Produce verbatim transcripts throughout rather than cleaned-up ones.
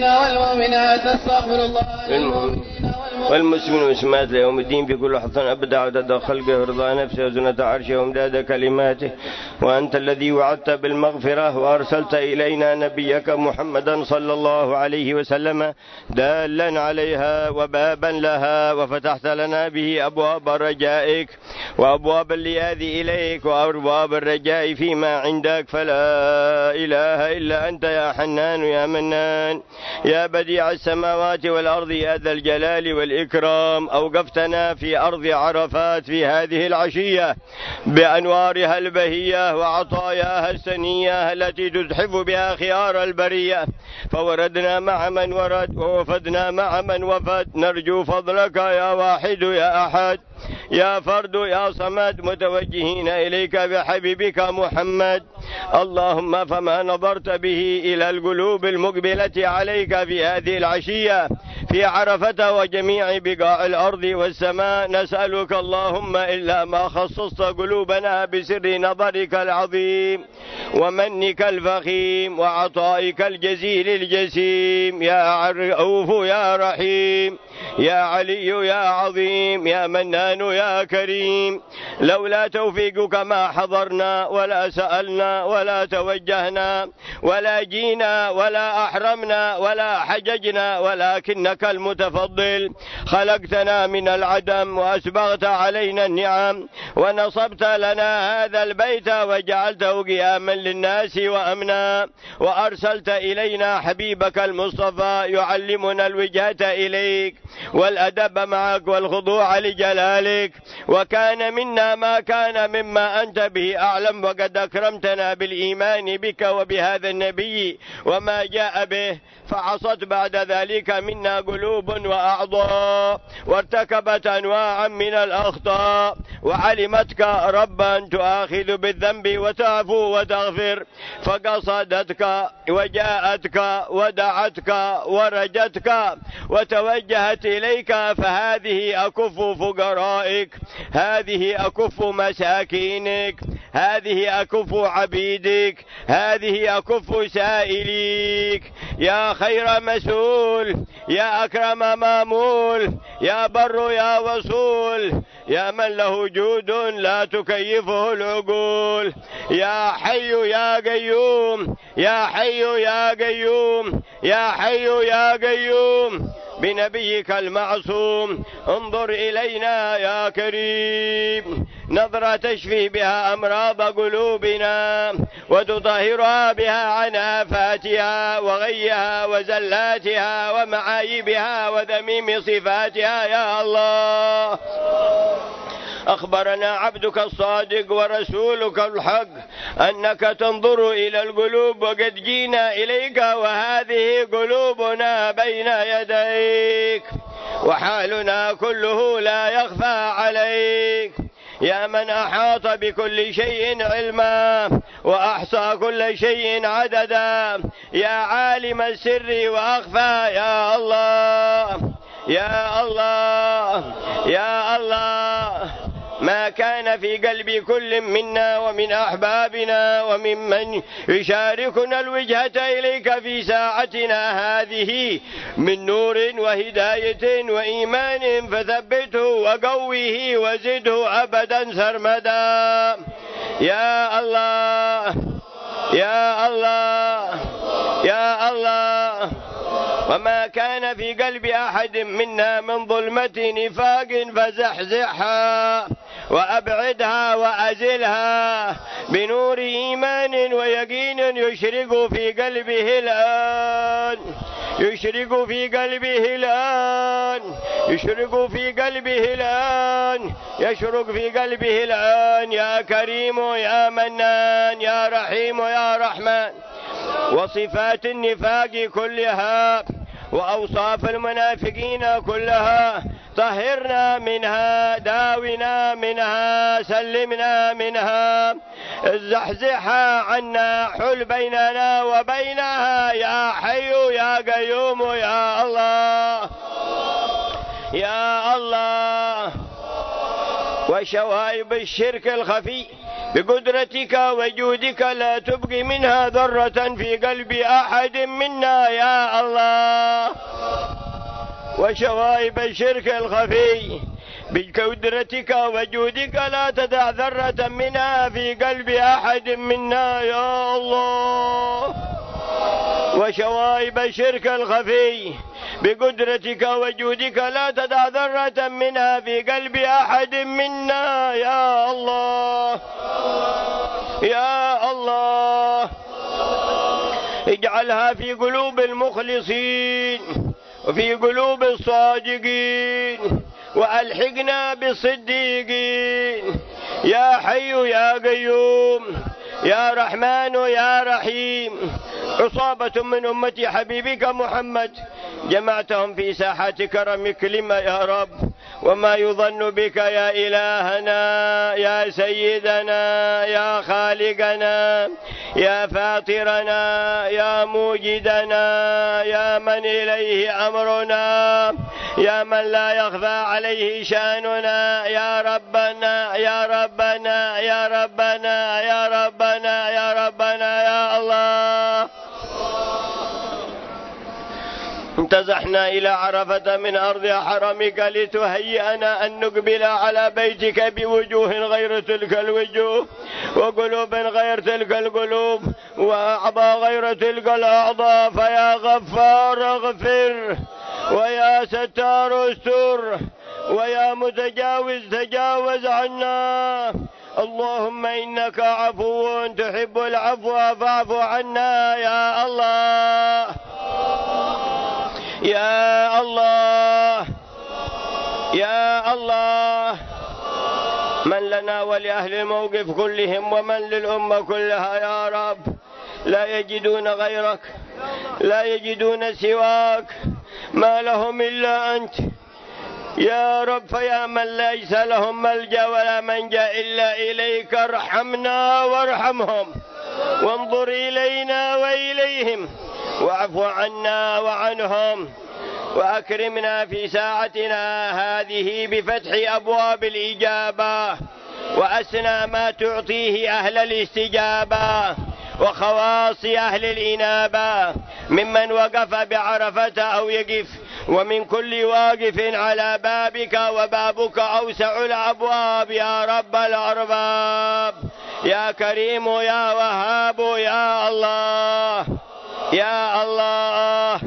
والمؤمنين والمؤمنات استغفر الله للمؤمنين والمسلمين والمسلمات ليوم الدين في كل حظ أبدع عدد خلقه رضا نفسه وزنة عرشه وامداد كلماته. وأنت الذي وعدت بالمغفرة وأرسلت إلينا نبيك محمدا صلى الله عليه وسلم دالا عليها وبابا لها، وفتحت لنا به أبواب رجائك وأبواب اللياذ إليك وأبواب الرجاء فيما عندك، فلا إله إلا أنت يا حنان يا منان يا بديع السماوات والأرض يا ذا الجلال والإكرام. أوقفتنا في أرض عرفات في هذه العشية بأنوارها البهية وعطاياها السنية التي تزحف بها خيار البرية، فوردنا مع من ورد ووفدنا مع من وفد، نرجو فضلك يا واحد يا أحد يا فرد يا صمد، متوجهين إليك بحبيبك محمد. اللهم فما نظرت به إلى القلوب المقبلة عليك في هذه العشية في عرفة وجميع بقاع الأرض والسماء، نسألك اللهم إلا ما خصصت قلوبنا بسر نظرك العظيم ومنك الفخيم وعطائك الجزيل الجسيم، يا رؤوف يا رحيم يا علي يا عظيم يا منان يا كريم. لولا توفيقك ما حضرنا ولا سألنا ولا توجهنا ولا جينا ولا أحرمنا ولا حججنا، ولكنك المتفضل خلقتنا من العدم وأسبغت علينا النعم ونصبت لنا هذا البيت وجعلته قياما للناس وأمنا، وأرسلت إلينا حبيبك المصطفى يعلمنا الوجهة إليك والأدب معك والخضوع لجلالك، وكان منا ما كان مما أنت به أعلم، وقد أكرمتنا بالإيمان بك وبهذا النبي وما جاء به، فعصت بعد ذلك منا قلوب وأعضاء وارتكبت أنواعا من الأخطاء، وعلمتك ربا تؤاخذ بالذنب وتعفو وتغفر، فقصدتك وجاءتك ودعتك ورجتك وتوجهت إليك، فهذه أكف فقرائك، هذه أكف مساكينك، هذه أكف عبيدك، هذه أكف سائليك، يا خير مسؤول يا أكرم مامول يا بر يا وصول يا من له جود لا تكيفه العقول، يا حي يا قيوم يا حي يا قيوم يا حي يا قيوم، بنبيك المعصوم انظر إلينا يا كريم، نظرة تشفي بها أمراض قلوبنا وتطهرها بها عن آفاتها وغيها وزلاتها ومعايبها وذميم صفاتها يا الله. أخبرنا عبدك الصادق ورسولك الحق أنك تنظر إلى القلوب، وقد جينا إليك وهذه قلوبنا بين يديك وحالنا كله لا يخفى عليك، يا من أحاط بكل شيء علما وأحصى كل شيء عددا، يا عالم السر وأخفى يا الله يا الله يا الله. ما كان في قلب كل منا ومن أحبابنا وممن يشاركنا الوجهة إليك في ساعتنا هذه من نور وهداية وإيمان، فثبته وقويه وزده أبدا سرمدا يا الله يا الله يا الله. وما كان في قلب أحد منا من ظلمة نفاق فزحزحها وأبعدها وأزلها بنور إيمان ويقين يشرق في قلبه الآن يشرق في قلبه الآن يشرق في قلبه الآن يشرق في قلبه الآن يا كريم يا منان يا رحيم يا رحمن. وصفات النفاق كلها وأوصاف المنافقين كلها طهرنا منها، داونا منها، سلمنا منها، زحزحها عنا، حل بيننا وبينها يا حي يا قيوم يا الله يا الله. وشوائب الشرك الخفي بقدرتك وجودك لا تبقي منها ذرة في قلب أحد منا يا الله وشوائب الشرك الخفي بقدرتك وجودك لا تدع ذرة منها في قلب أحد منا يا الله. وشوائب الشرك الخفي بقدرتك وجودك لا تدع ذرة منها في قلب أحد منا يا الله يا الله. اجعلها في قلوب المخلصين وفي قلوب الصادقين وألحقنا بالصديقين يا حي يا قيوم يا رحمن يا رحيم. عصابة من أمة حبيبك محمد جمعتهم في ساحات كرمك لما يا رب، وما يظن بك يا إلهنا يا سيدنا يا خالقنا يا فاطرنا يا موجدنا يا من إليه أمرنا يا من لا يخفى عليه شأننا يا ربنا يا ربنا يا ربنا يا ربنا يا ربنا يا الله. انتزحنا إلى عرفة من أرض حرمك لتهيئنا أن نقبل على بيتك بوجوه غير تلك الوجوه وقلوب غير تلك القلوب وأعضاء غير تلك الأعضاء، فيا غفار اغفر ويا ستار استر ويا متجاوز تجاوز عنا. اللهم إنك عفو تحب العفو فاعف عنا يا الله يا الله يا الله. من لنا ولأهل الموقف كلهم ومن للأمة كلها يا رب، لا يجدون غيرك لا يجدون سواك، ما لهم إلا أنت يا رب. فيا من ليس لهم ملجأ ولا منجأ إلا إليك، ارحمنا وارحمهم وانظر إلينا وإليهم واعف عنا وعنهم، وأكرمنا في ساعتنا هذه بفتح أبواب الإجابة وأسنى ما تعطيه أهل الاستجابة وخواص أهل الإنابة ممن وقف بعرفة أو يقف، ومن كل واقف على بابك، وبابك أوسع الأبواب يا رب الأرباب يا كريم يا وهاب يا الله يا الله.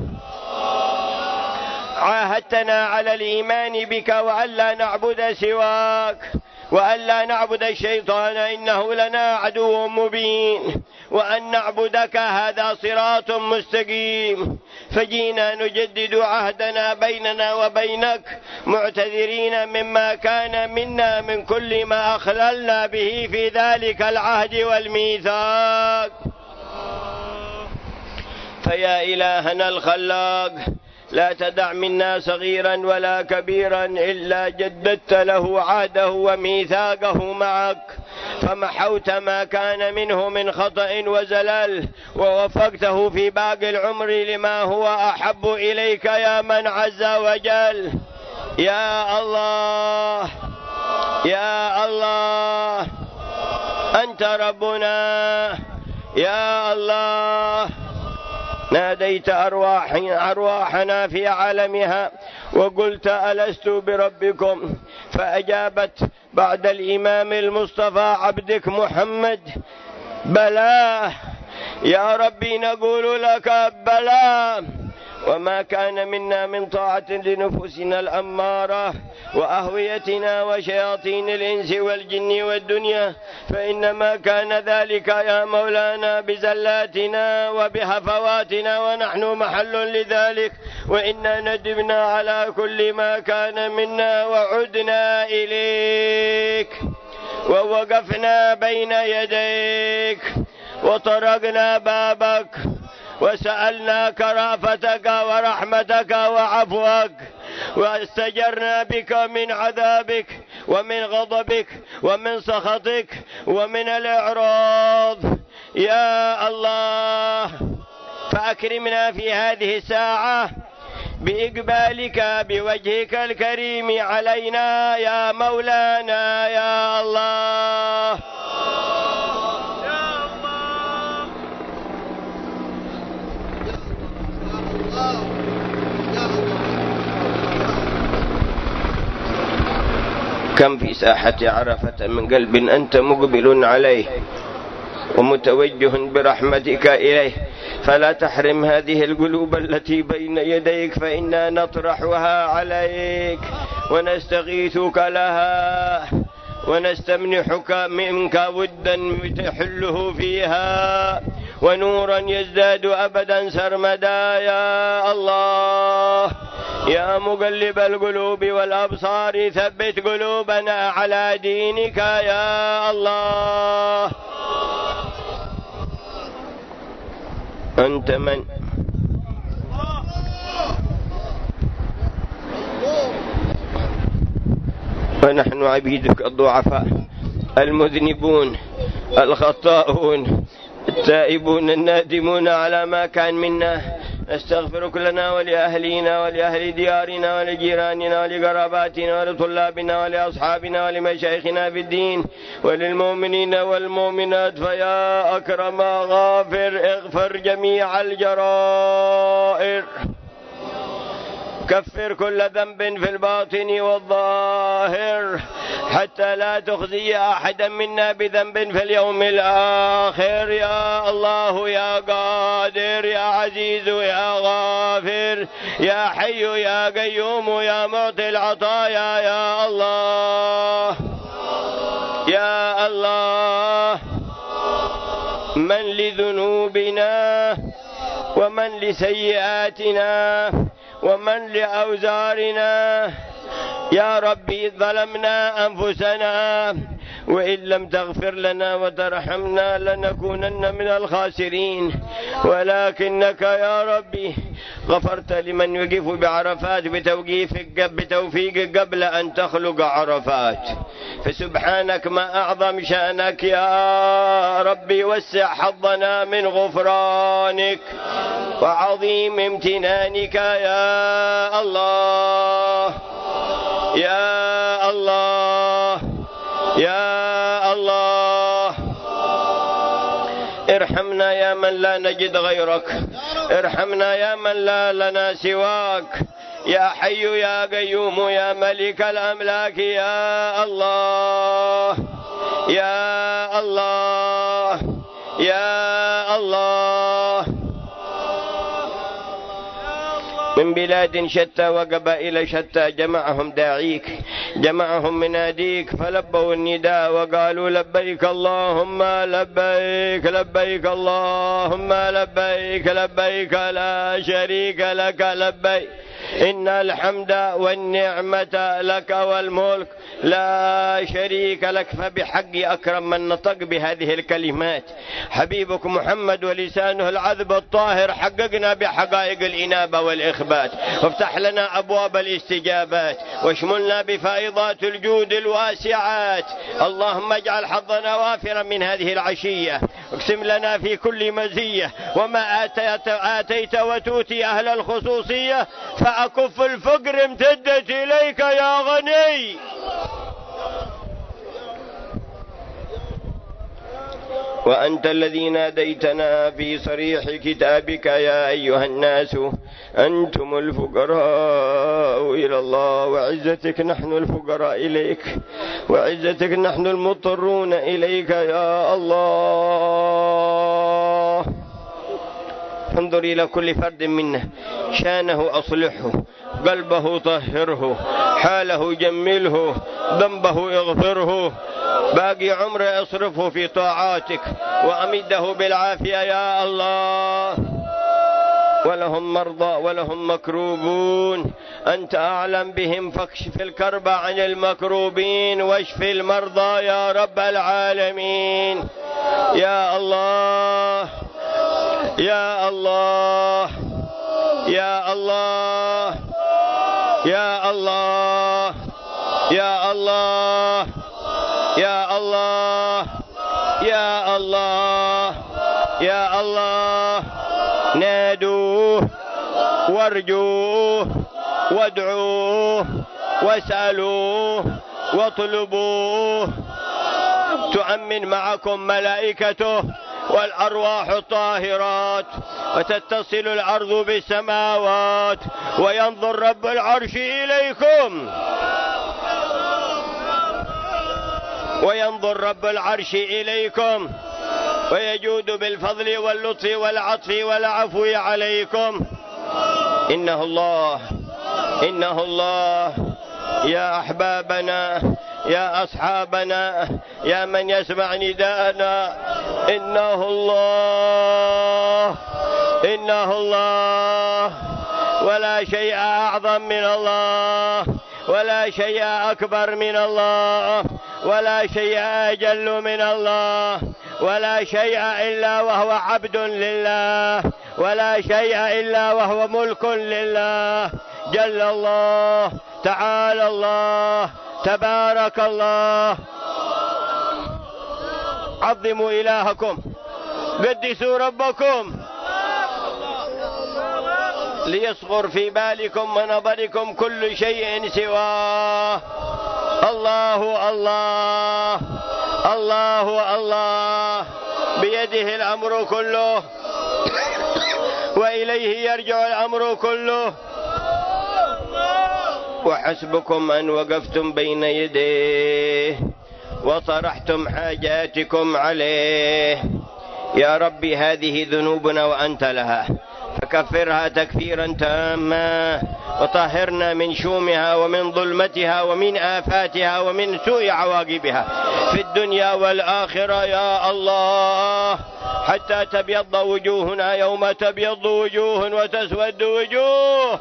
عاهدتنا على الإيمان بك وأن لا نعبد سواك وأن لا نعبد الشيطان إنه لنا عدو مبين، وأن نعبدك هذا صراط مستقيم. فجينا نجدد عهدنا بيننا وبينك معتذرين مما كان منا من كل ما أخللنا به في ذلك العهد والميثاق. فيا إلهنا الخلاق لا تدع منا صغيرا ولا كبيرا إلا جددت له عهده وميثاقه معك، فمحوت ما كان منه من خطأ وزلال ووفقته في باقي العمر لما هو أحب إليك يا من عز وجل. يا الله يا الله أنت ربنا يا الله. ناديت أرواح أرواحنا في عالمها وقلت ألست بربكم، فأجابت بعد الإمام المصطفى عبدك محمد بلى يا ربي نقول لك بلى. وما كان منا من طاعة لنفوسنا الأمارة وأهويتنا وشياطين الإنس والجن والدنيا، فإنما كان ذلك يا مولانا بزلاتنا وبهفواتنا، ونحن محل لذلك، وإنا ندمنا على كل ما كان منا وعدنا إليك ووقفنا بين يديك وطرقنا بابك وسألناك رأفتك ورحمتك وعفوك، واستجرنا بك من عذابك ومن غضبك ومن سخطك ومن الإعراض يا الله. فأكرمنا في هذه الساعة بإقبالك بوجهك الكريم علينا يا مولانا يا الله. كم في ساحة عرفة من قلب أنت مقبل عليه ومتوجه برحمتك إليه، فلا تحرم هذه القلوب التي بين يديك، فإنا نطرحها عليك ونستغيثك لها ونستمنحك منك ودا تحله فيها ونورا يزداد أبدا سرمدا. يا الله يا مقلب القلوب والأبصار ثبت قلوبنا على دينك يا الله. أنت من ونحن عبيدك الضعفاء المذنبون الخطاؤون التائبون النادمون على ما كان منا، نستغفرك لنا ولأهلينا ولأهل ديارنا ولجيراننا ولقراباتنا ولطلابنا ولأصحابنا ولمشايخنا في الدين وللمؤمنين والمؤمنات، فيا أكرم غافر اغفر جميع الجرائر، كفر كل ذنب في الباطن والظاهر، حتى لا تخزي أحدا منا بذنب في اليوم الآخر. يا الله يا قادر يا عزيز يا غافر يا حي يا قيوم يا معطي العطايا يا الله يا الله. من لذنوبنا ومن لسيئاتنا ومن لأوزارنا، يا ربي ظلمنا أنفسنا، وإن لم تغفر لنا وترحمنا لنكونن من الخاسرين، ولكنك يا ربي غفرت لمن يقف بعرفات بتوقيفك بتوفيقك قبل أن تخلق عرفات، فسبحانك ما أعظم شأنك يا ربي. وسع حظنا من غفرانك وعظيم امتنانك يا الله يا الله يا الله. ارحمنا يا من لا نجد غيرك، ارحمنا يا من لا لنا سواك، يا حي يا قيوم يا ملك الأملاك يا الله يا الله يا الله. من بلاد شتى وقبائل شتى جمعهم داعيك، جمعهم مناديك، فلبوا النداء وقالوا لبيك اللهم لبيك لبيك اللهم لبيك لبيك لا شريك لك لبيك، إن الحمد والنعمة لك والملك لا شريك لك. فبحق أكرم من نطق بهذه الكلمات حبيبك محمد ولسانه العذب الطاهر، حققنا بحقائق الإنابة والإخبات، وافتح لنا أبواب الاستجابات، واشملنا بفائضات الجود الواسعات. اللهم اجعل حظنا وافرا من هذه العشية، اقسم لنا في كل مزية، وما آتيت, آتيت وتؤتي أهل الخصوصية فأكف الفقر امتدت إليك يا غني. وأنت الذي ناديتنا في صريح كتابك يا أيها الناس أنتم الفقراء إلى الله، وعزتك نحن الفقراء إليك، وعزتك نحن المضطرون إليك يا الله. انظر إلى كل فرد منا، شانه أصلحه، قلبه طهره، حاله جمله، ذنبه اغفره، باقي عمره اصرفه في طاعاتك، وأمده بالعافية يا الله. ولهم مرضى ولهم مكروبون، أنت أعلم بهم، فاكشف الكرب عن المكروبين واشف المرضى يا رب العالمين يا الله يا الله يا الله يا الله يا الله يا الله يا الله يا الله. نادوه وارجوه وادعوه واسألوه واطلبوه، تؤمن معكم ملائكته والأرواح الطاهرات، وتتصل الأرض بالسماوات، وينظر رب العرش إليكم وينظر رب العرش إليكم ويجود بالفضل واللطف والعطف والعفو عليكم. إنه الله إنه الله. يا أحبابنا يا أصحابنا يا من يسمع نداءنا، إنه الله إنه الله. ولا شيء أعظم من الله، ولا شيء أكبر من الله، ولا شيء أجل من الله، ولا شيء إلا وهو عبد لله، ولا شيء إلا وهو ملك لله. جل الله، تعالى الله، تبارك الله. عظموا إلهكم، قدسوا ربكم، ليصغر في بالكم ونظركم كل شيء سواه. الله الله الله الله، بيده الأمر كله وإليه يرجع الأمر كله. وحسبكم أن وقفتم بين يديه وطرحتم حاجاتكم عليه. يا ربي هذه ذنوبنا وأنت لها، فكفرها تكفيرا تاما، وطهرنا من شومها ومن ظلمتها ومن آفاتها ومن سوء عواقبها في الدنيا والآخرة يا الله، حتى تبيض وجوهنا يوم تبيض وجوه وتسود وجوه.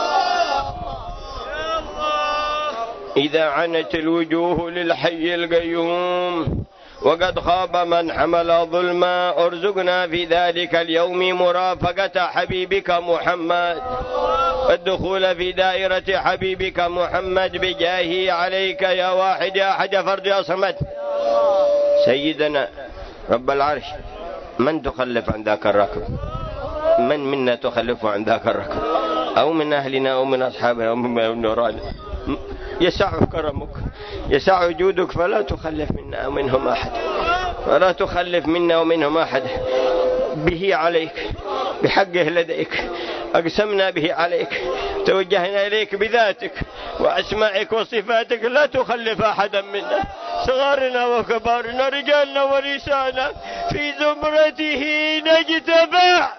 إذا عنت الوجوه للحي القيوم وقد خاب من حمل ظلما، ارزقنا في ذلك اليوم مرافقة حبيبك محمد، الدخول في دائرة حبيبك محمد بجاهه عليك يا واحد يا أحد يا فرد يا صمد. سيدنا رب العرش، من تخلف عن ذاك الركب؟ من منا تخلف عن ذاك الركب؟ أو من أهلنا أو من أصحابنا أو من نوراننا؟ يسع كرمك، يسع جودك، فلا تخلف منا ومنهم أحد، ولا تخلف منا ومنهم أحد. به عليك، بحقه لديك، أقسمنا به عليك، توجهنا إليك بذاتك وأسمائك وصفاتك، لا تخلف أحدا منا، صغارنا وكبارنا، رجالنا ونسانا، في زمرته نجتمع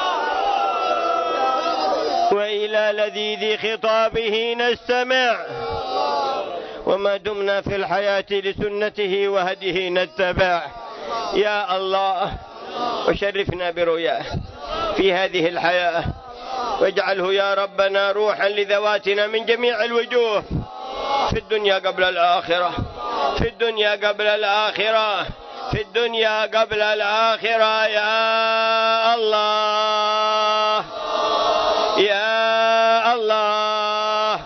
وإلى لذيذ خطابه نستمع، وما دمنا في الحياة لسنته وهديه نتبع. يا الله، وشرفنا برؤياه في هذه الحياة، واجعله يا ربنا روحا لذواتنا من جميع الوجوه، في الدنيا قبل الآخرة، في الدنيا قبل الآخرة، في الدنيا قبل الآخرة. يا الله يا الله.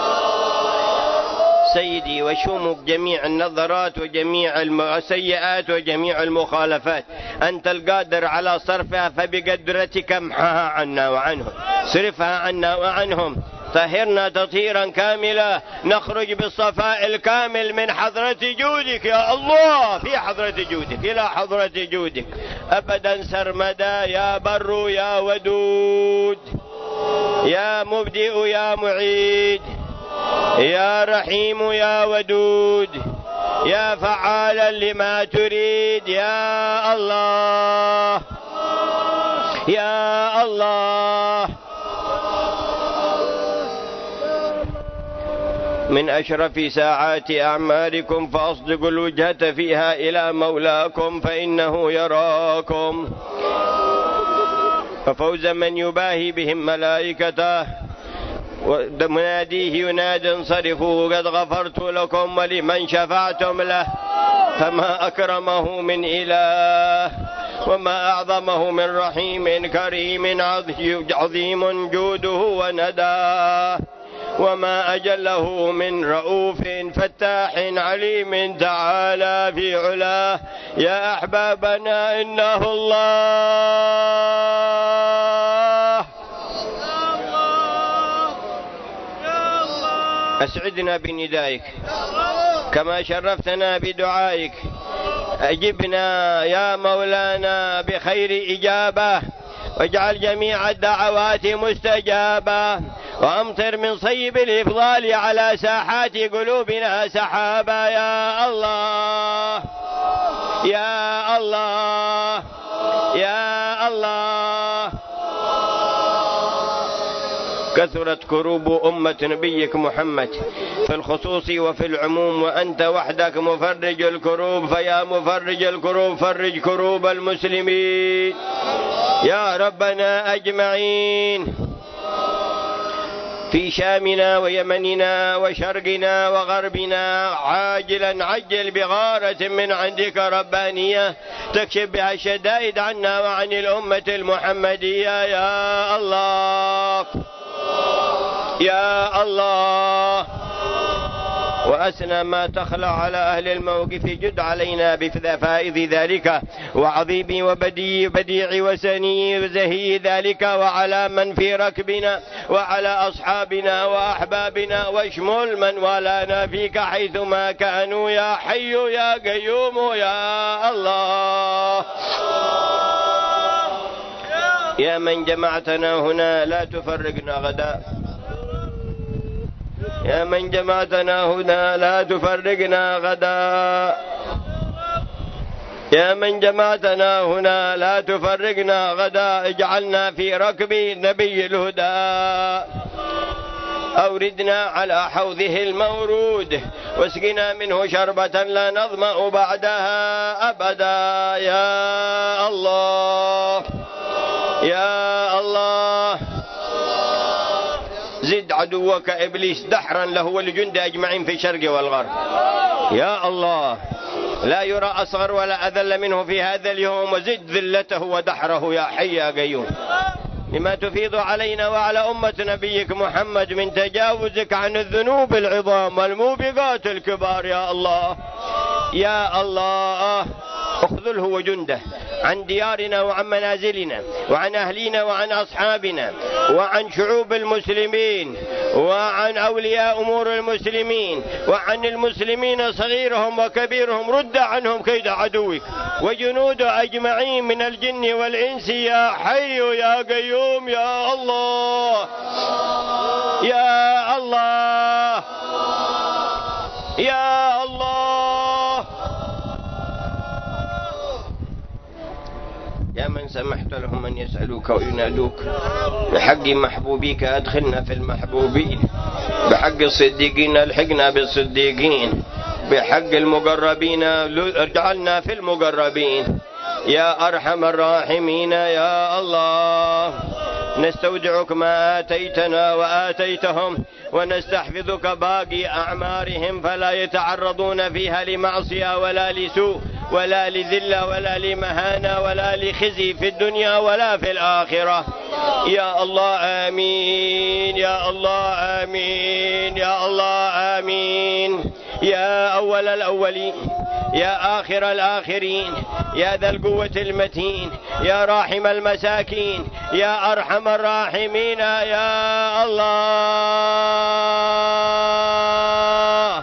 سيدي وشومك جميع النظرات وجميع السيئات وجميع المخالفات، أنت القادر على صرفها، فبقدرتك امحها عنا وعنهم، صرفها عنا وعنهم، طهرنا تطهيرا كاملا، نخرج بالصفاء الكامل من حضرة جودك يا الله، في حضرة جودك، إلى حضرة جودك أبدا سرمدا، يا بر يا ودود، يا مبدئ يا معيد، يا رحيم يا ودود، يا فعالا لما تريد. يا الله يا الله. من أشرف ساعات أعماركم فأصدقوا الوجهة فيها إلى مولاكم، فإنه يراكم. ففوز من يباهي بهم ملائكته، ومناديه ينادي انصرفوا قد غفرت لكم، ولمن شفعتم له، فما أكرمه من إله، وما أعظمه من رحيم كريم عظيم جوده ونداه، وما أجله من رؤوف فتاح عليم تعالى في علاه. يا أحبابنا، إنه الله. أسعدنا بندائك كما شرفتنا بدعائك، أجبنا يا مولانا بخير إجابة، واجعل جميع الدعوات مستجابة، وأمطر من صيب الإفضال على ساحات قلوبنا سحابا يا الله يا الله يا الله. كثرت كروب أمة نبيك محمد في الخصوص وفي العموم، وأنت وحدك مفرج الكروب، فيا مفرج الكروب فرج كروب المسلمين يا ربنا أجمعين، في شامنا ويمننا وشرقنا وغربنا، عاجلا عجل بغارة من عندك ربانية تكشف بها الشدائد عنا وعن الأمة المحمدية يا الله يا الله. وأسنى ما تخلع على أهل الموقف جد علينا بفائض ذلك، وعظيم وبديع بديع وسني وزهي ذلك، وعلى من في ركبنا وعلى أصحابنا وأحبابنا، واشمل من والانا فيك حيثما كانوا يا حي يا قيوم يا الله. يا من جمعتنا هنا لا تفرقنا غدا، يا من جمعتنا هنا لا تفرقنا غدا، يا من جمعتنا هنا لا تفرقنا غدا، اجعلنا في ركب نبي الهدى، أوردنا على حوضه المورود، واسقنا منه شربة لا نظمأ بعدها أبدا يا الله يا الله. زد عدوك إبليس دحرا له والجند أجمعين في الشرق والغرب يا الله، لا يرى أصغر ولا أذل منه في هذا اليوم، وزد ذلته ودحره يا حي يا قيوم، لما تفيض علينا وعلى أمة نبيك محمد من تجاوزك عن الذنوب العظام والموبقات الكبار يا الله يا الله. اخذله وجنده عن ديارنا وعن منازلنا وعن أهلنا وعن أصحابنا وعن شعوب المسلمين وعن أولياء أمور المسلمين وعن المسلمين صغيرهم وكبيرهم، رد عنهم كيد عدوك وجنود أجمعين من الجن والإنس يا حي يا قيوم يا الله يا الله يا الله. يا من سمحت لهم أن يسألوك وينادوك بحق محبوبيك أدخلنا في المحبوبين، بحق الصديقين الحقنا بالصديقين، بحق المقربين اجعلنا في المقربين يا أرحم الراحمين يا الله. نستودعك ما آتيتنا وآتيتهم، ونستحفظك باقي أعمارهم فلا يتعرضون فيها لمعصية ولا لسوء ولا لذلة ولا لمهانة ولا لخزي في الدنيا ولا في الآخرة يا الله آمين يا الله آمين يا الله آمين. يا أول الأولين يا آخر الآخرين يا ذا القوة المتين يا راحم المساكين يا أرحم الراحمين يا الله.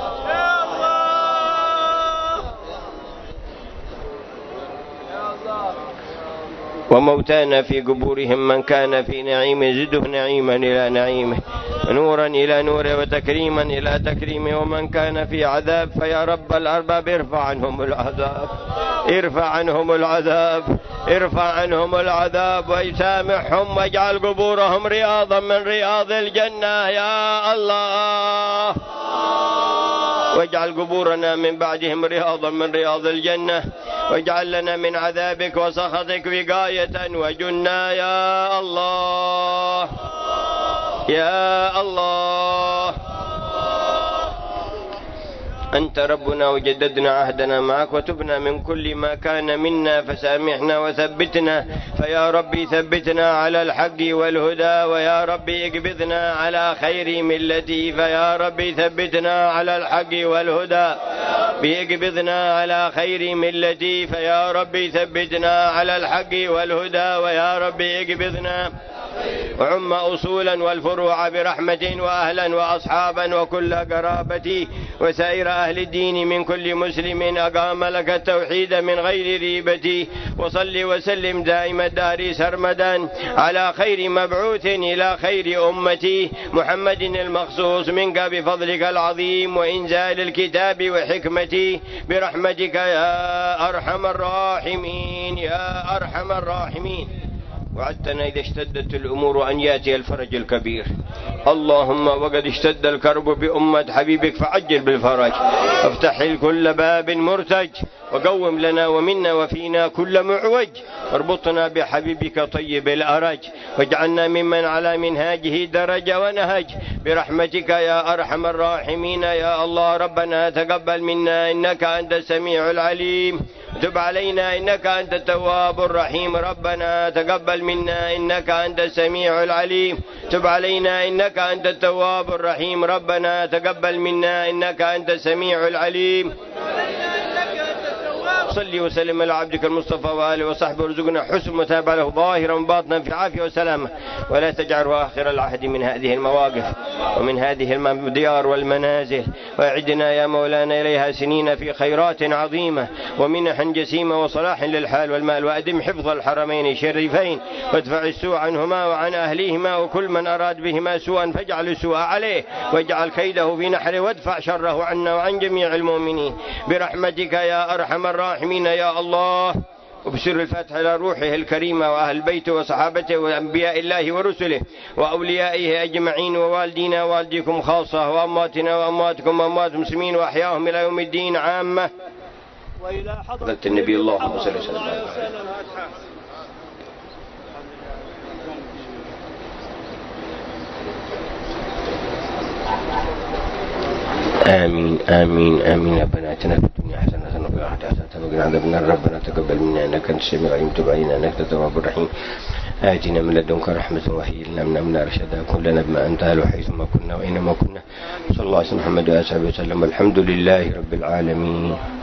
وموتانا في قبورهم من كان في نعيم زده نعيما إلى نعيمه، نورا إلى نوره، وتكريما إلى تكريمه. ومن كان في عذاب فيا رب الأرباب ارفع عنهم العذاب ارفع عنهم العذاب ارفع عنهم العذاب ويسامحهم، واجعل قبورهم رياضا من رياض الجنة يا الله. واجعل قبورنا من بعدهم رياضا من رياض الجنة، واجعل لنا من عذابك وسخطك وقاية وجنة يا الله يا الله. أنت ربنا وجددنا عهدنا معك وتبنا من كل ما كان منا، فسامحنا وثبتنا، فيا ربي ثبتنا على الحق والهدى، ويا ربي اقبضنا على خير ملتي، فيا ربي ثبتنا على الحق والهدى، بيقبضنا على خير ملتي، فيا ربي ثبتنا على الحق والهدى، ويا ربي اقبضنا وعم أصولا والفروع برحمة وأهلا وأصحابا وكل قرابتي وسائر أهل الدين من كل مسلم أقام لك التوحيد من غير ريبتي. وصل وسلم دائم الدار سرمدا على خير مبعوث إلى خير أمتي محمد المخصوص منك بفضلك العظيم وإنزال الكتاب وحكمتي برحمتك يا أرحم الراحمين يا أرحم الراحمين. وعدتنا إذا اشتدت الأمور أن يأتي الفرج الكبير. اللهم وقد اشتد الكرب بأمة حبيبك فعجل بالفرج، افتح كل باب مرتج، وقوم لنا ومنا وفينا كل معوج، اربطنا بحبيبك طيب الأرج، واجعلنا ممن على منهاجه درج ونهج برحمتك يا أرحم الراحمين يا الله. ربنا تقبل منا إنك أنت السميع العليم، تب علينا إنك أنت التواب الرحيم. ربنا تقبل منا إنك أنت السميع العليم، تب علينا إنك أنت التواب الرحيم. ربنا تقبل منا إنك أنت السميع العليم. صلي وسلم على عبدك المصطفى وآله وصحبه وارزقنا حسن متابعة له ظاهرا وباطنا في عافية وسلامة، ولا تجعله آخر العهد من هذه المواقف ومن هذه الديار والمنازل، وأعدنا يا مولانا إليها سنين في خيرات عظيمة ومنح جسيمة وصلاح للحال والمال، وأدم حفظ الحرمين الشريفين، وادفع السوء عنهما وعن أهليهما، وكل من أراد بهما سوءا فاجعل السوء عليه واجعل كيده في نحره، وادفع شره عنا وعن جميع المؤمنين برحمتك يا أرحم الراحمين يا الله. وبسر الفاتح إلى روحه الكريمة وأهل بيته وصحابته وأنبياء الله ورسله وأوليائه أجمعين، ووالدينا ووالديكم خاصة، وأمواتنا وأمواتكم وأموات المسلمين وأحياهم إلى يوم الدين عامة. وإلى حضرة النبي اللهم صل وسلم. آمين آمين آمين. ربنا آتنا في الدنيا حسنة وفي الآخرة حسنة وقنا عذاب النار. ربنا تقبل منا إنك أنت السميع العليم، تب علينا إنك أنت التواب الرحيم. آتنا من لدنك رحمة وهيئ لنا من رشدا، كن لنا بما أنت أهل حيثما كنا وأينما كنا. صلى الله عليه وسلم محمد وآله وصحبه وسلم. الحمد لله رب العالمين.